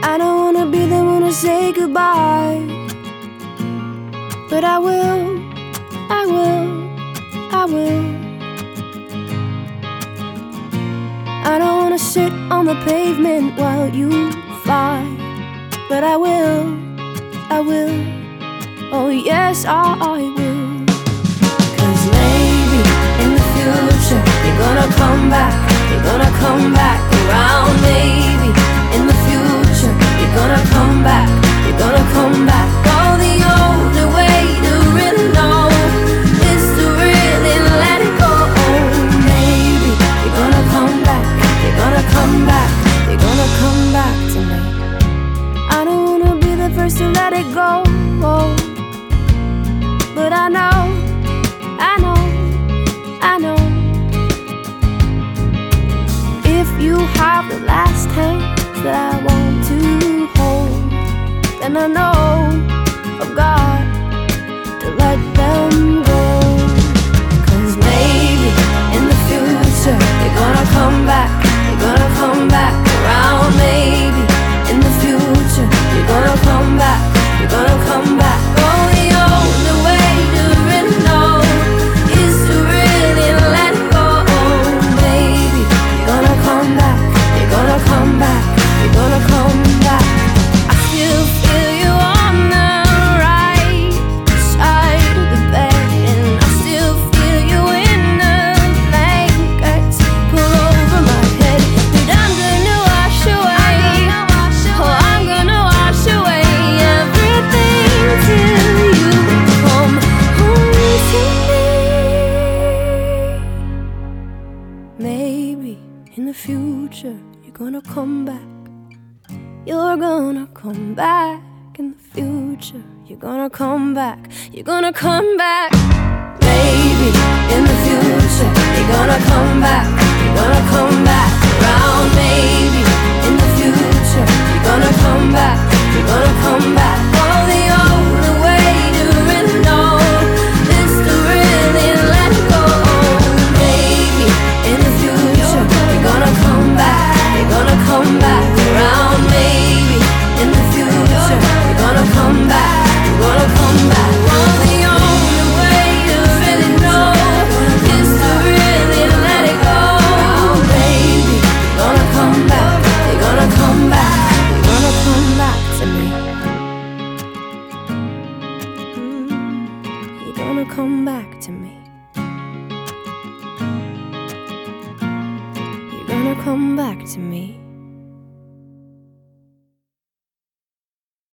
I don't wanna be the one to say goodbye, but I will, I will, I will. I don't wanna sit on the pavement while you fly, but I will, I will, oh yes, I will. 'Cause maybe in the future you're gonna come back, you're gonna come back around. Maybe in the future you're gonna come back, you're gonna come back. Oh, the only way to really know is to really let it go. Maybe you're gonna come back, you're gonna come back, you're gonna come back to me. I don't wanna be the first to let it go, but I know, I know, I know. If you have the last hand that I want to hold, then I know I've got to let them go. 'Cause maybe in the future you're gonna come back, you're gonna come back around. Maybe in the future you're gonna come back, you're gonna come back. Oh, the only way to really know is to really let it go. Maybe you're gonna come back, you're gonna come back, you're gonna come back. I still feel you on the right side of the bed, and I still feel you in the blankets pull over my head. But I'm gonna wash away, oh, I'm gonna wash away everything till you come home to me. Maybe in the future you're gonna come back, you're gonna come back. In the future you're gonna come back, you're gonna come back. Maybe in the future you're gonna come back, you're gonna come back around. Maybe in the future you're gonna come back, you're gonna come back. Oh, the only way to really know is to really let it go. Maybe in the future you're gonna come back, you're gonna come back around. Maybe in the future you're gonna come back, you're gonna come back. Oh, the only way to really know is to really let it go. Baby, you're gonna come back, you're gonna come back, you're gonna come back to me. You're gonna come back to me. You're gonna come back to me.